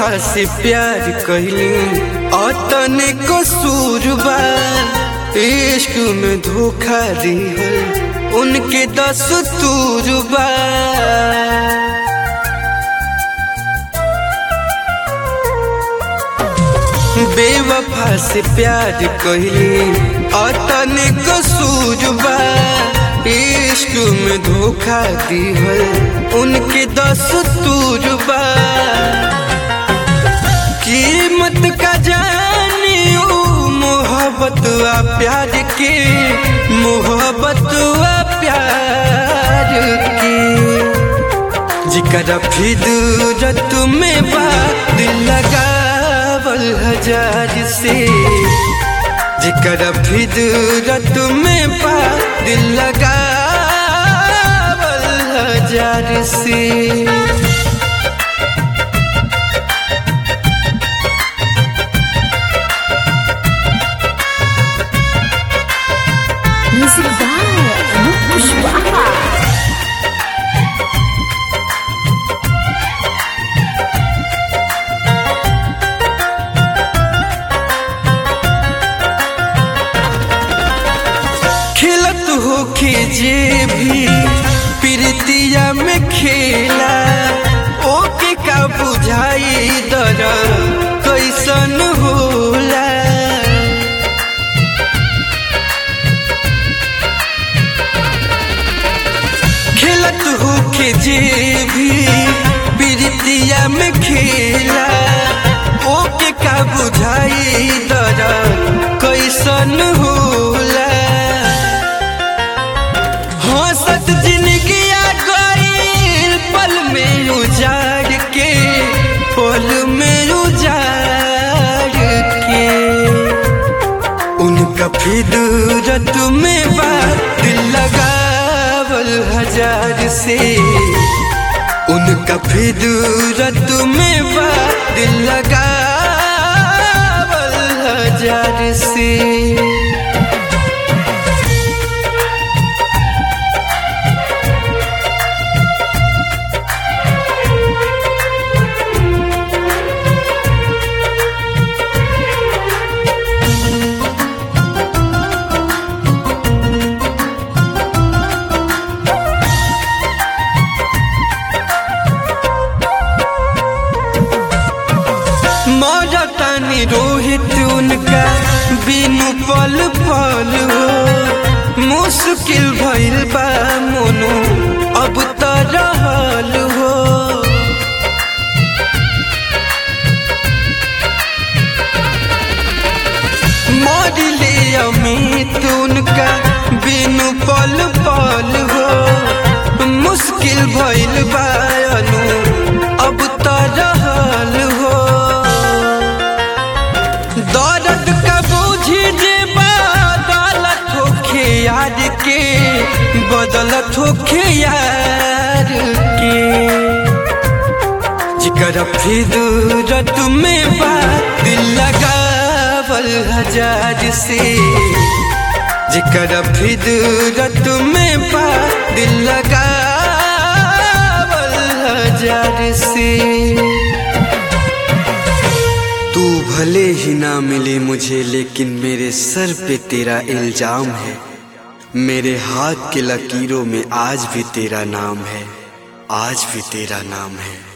से प्यार कहली अतने कसूर बा, इश्क में धोखा दिहल उनके दस्तूर बा। बेवफा से प्यार कहली अतने कसूर बा, इश्क में धोखा दिहल उनके दस्तूर बा। कीमत का जानियो मोहब्बत आ प्यार के, मोहब्बत आ प्यार के। जिकरा फिदरत में बा दिल लगावल हजार से, जिकरा फिदरत में बा दिल लगावल हजार से। खिलत होके जे भी प्रीतिया में खेला, ओके का बुझाई दर कैसन होला। खिलत होके जे भी प्रीतिया में खेला, ओके का बुझाई दर कैसन होला। हंसत जिंदगी आ गईल पल में उजाड़ के, पल में उजाड़ के। उनका फिदरत में बा दिल लगावल हजार से, उनका फिदरत में बा दिल लगावल हजार से। मरतानी रोहित उनका बिनु पल पल हो, मुश्किल भइल बा मोनू अब त रहल हो। मरिले अमित उनका बिनु पल पल हो, मुश्किल भइल बा अनु अब त रहल हो। दर्द का बूझी जे बदलत होखे यार के, बदलत होखे यार के। जिकरा फिदरत में बा दिल लगावल हजार से, जिकरा फिदरत में बा दिल लगावल हजार से। तू भले ही ना मिले मुझे लेकिन मेरे सर पे तेरा इल्जाम है, मेरे हाथ के लकीरों में आज भी तेरा नाम है, आज भी तेरा नाम है।